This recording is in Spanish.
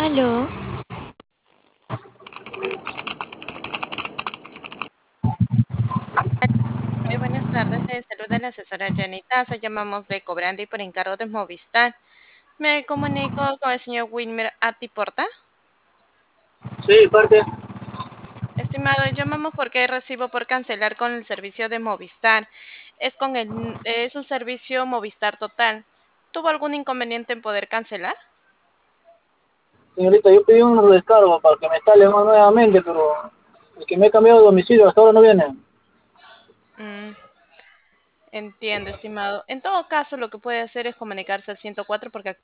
Aló, Muy buenas tardes, le saluda la asesora Janita. Llamamos de Cobrandi por encargo de Movistar. Me comunico con el señor Wilmer Atiporta. sí, parte. Estimado, llamamos porque hay recibo por cancelar con el servicio de Movistar. Es un servicio Movistar Total. ¿Tuvo algún inconveniente en poder cancelar? Señorita, yo pedí un descargo para que me instale nuevamente, pero el que me he cambiado de domicilio hasta ahora no viene. Mm, entiendo, estimado. En todo caso, lo que puede hacer es comunicarse al 104 porque